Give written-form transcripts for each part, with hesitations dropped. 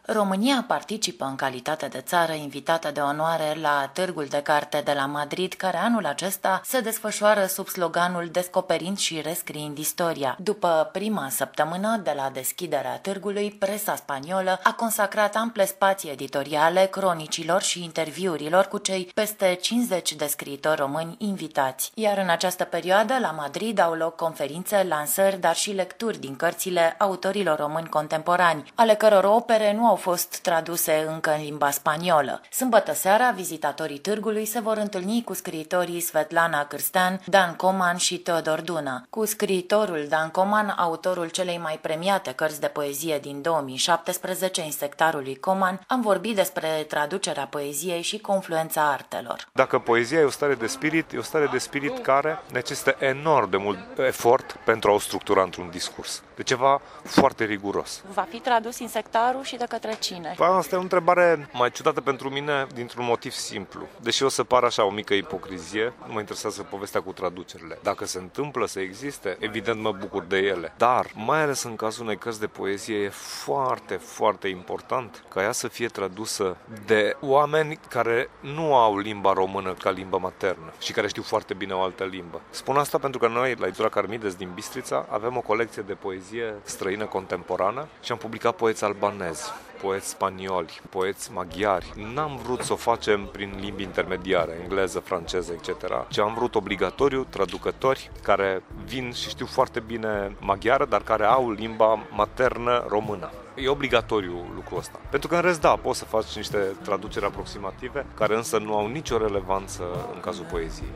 România participă în calitate de țară invitată de onoare la Târgul de Carte de la Madrid, care anul acesta se desfășoară sub sloganul Descoperind și rescriind istoria. După prima săptămână de la deschiderea târgului, presa spaniolă a consacrat ample spații editoriale, cronicilor și interviurilor cu cei peste 50 de scriitori români invitați. Iar în această perioadă, la Madrid au loc conferințe, lansări, dar și lecturi din cărțile autorilor români contemporani, ale căror opere nu au fost traduse încă în limba spaniolă. Sâmbătă seara, vizitatorii târgului se vor întâlni cu scriitorii Svetlana Cârstean, Dan Coman și Teodor Duna. Cu scriitorul Dan Coman, autorul celei mai premiate cărți de poezie din 2017, Insectarul lui Coman, am vorbit despre traducerea poeziei și confluența artelor. Dacă poezia e o stare de spirit care necesită enorm de mult efort pentru a o structura într-un discurs. De ceva foarte riguros. Va fi tradus Insectarul și de către cine? Asta e o întrebare mai ciudată pentru mine dintr-un motiv simplu. Deși o să pară așa o mică ipocrizie, nu mă interesează povestea cu traducerile. Dacă se întâmplă să existe, evident mă bucur de ele. Dar, mai ales în cazul unei cărți de poezie, e foarte, foarte important ca ea să fie tradusă de oameni care nu au limba română ca limbă maternă și care știu foarte bine o altă limbă. Spun asta pentru că noi, la editura Carmides din Bistrița, avem o colecție de poezie străină contemporană și am publicat poeți albanezi, poeți spanioli, poeți maghiari. N-am vrut să o facem prin limbi intermediare, engleză, franceză, etc. ci am vrut obligatoriu traducători care vin și știu foarte bine maghiară, dar care au limba maternă română. E obligatoriu lucrul ăsta. Pentru că în rest, da, poți să faci niște traduceri aproximative, care însă nu au nicio relevanță în cazul poeziei.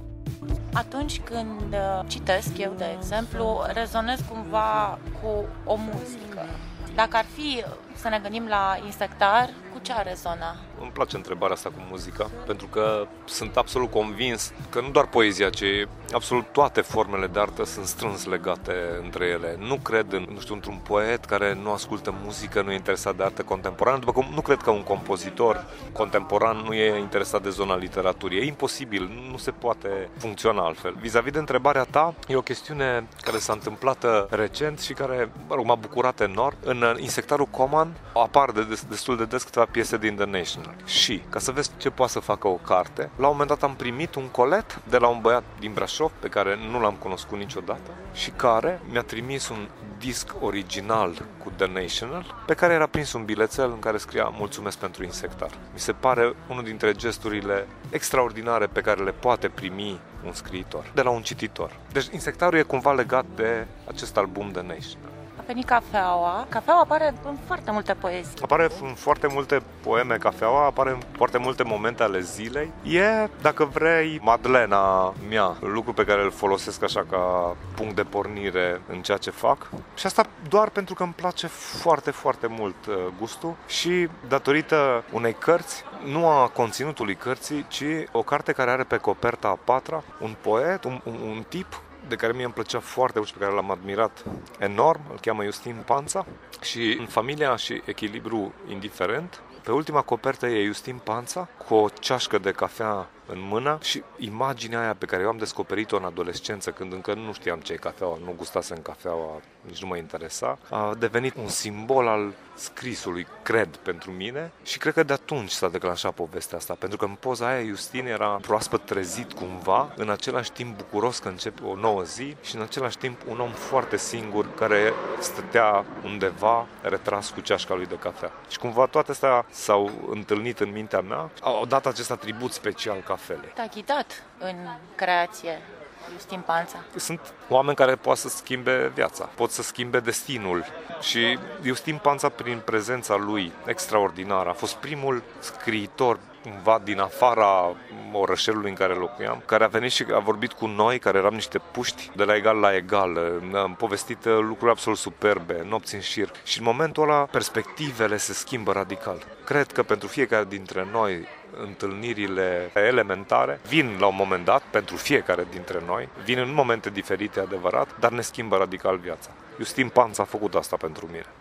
Atunci când citesc eu, de exemplu, rezonez cumva cu o muzică. Dacă ar fi să ne gândim la Insectar, cu ce ar rezona? Îmi place întrebarea asta cu muzica, pentru că sunt absolut convins că nu doar poezia, ci absolut toate formele de artă sunt strâns legate între ele. Nu cred într-un poet care nu ascultă muzică, nu e interesat de artă contemporană, după cum nu cred că un compozitor contemporan nu e interesat de zona literaturii. E imposibil, nu se poate funcționa altfel. Vis-a-vis de întrebarea ta, e o chestiune care s-a întâmplat recent și care, m-a bucurat enorm. În Insectarul Coman apar destul de des câteva piese din The National. Și, ca să vezi ce poate să facă o carte, la un moment dat am primit un colet de la un băiat din Brașov, pe care nu l-am cunoscut niciodată, și care mi-a trimis un disc original cu The National, pe care era prins un bilețel în care scria "Mulțumesc pentru Insectar". Mi se pare unul dintre gesturile extraordinare pe care le poate primi un scriitor de la un cititor. Deci Insectarul e cumva legat de acest album The National. A venit cafeaua. Cafeaua apare în foarte multe poezii. Apare în foarte multe poeme cafeaua, apare în foarte multe momente ale zilei. E, dacă vrei, Madlena mea, lucru pe care îl folosesc așa ca punct de pornire în ceea ce fac. Și asta doar pentru că îmi place foarte, foarte mult gustul și datorită unei cărți, nu a conținutului cărții, ci o carte care are pe coperta a patra un poet, un tip de care mie îmi plăcea foarte mult și pe care l-am admirat enorm, îl cheamă Justin Panța, și în Familia și Echilibru indiferent, pe ultima copertă e Justin Panța cu o ceașcă de cafea în mână și imaginea aia pe care eu am descoperit-o în adolescență, când încă nu știam ce e cafeaua, nu gustasem cafeaua, nici nu mă interesa, a devenit un simbol al scrisului, cred, pentru mine, și cred că de atunci s-a declanșat povestea asta, pentru că în poza aia Justin era proaspăt trezit cumva, în același timp bucuros că începe o nouă zi și în același timp un om foarte singur care stătea undeva retras cu ceașca lui de cafea. Și cumva toate astea s-au întâlnit în mintea mea, au dat acest atribut special cafelei. Te-a ghidat în creație Justin Panța? Sunt oameni care pot să schimbe viața, pot să schimbe destinul și Justin Panța, prin prezența lui extraordinară, a fost primul scriitor cumva din afara orășelului în care locuiam, care a venit și a vorbit cu noi, care eram niște puști, de la egal la egal. Am povestit lucruri absolut superbe, nopți în șir. Și în momentul ăla perspectivele se schimbă radical. Cred că pentru fiecare dintre noi întâlnirile elementare vin la un moment dat, pentru fiecare dintre noi, vin în momente diferite, adevărat, dar ne schimbă radical viața. Justin Panța a făcut asta pentru mine.